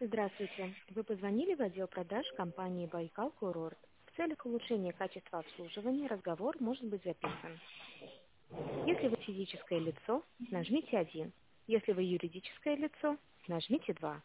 Здравствуйте. Вы позвонили в отдел продаж компании «Байкал Курорт». В целях улучшения качества обслуживания разговор может быть записан. Если вы физическое лицо, нажмите 1. Если вы юридическое лицо, нажмите 2.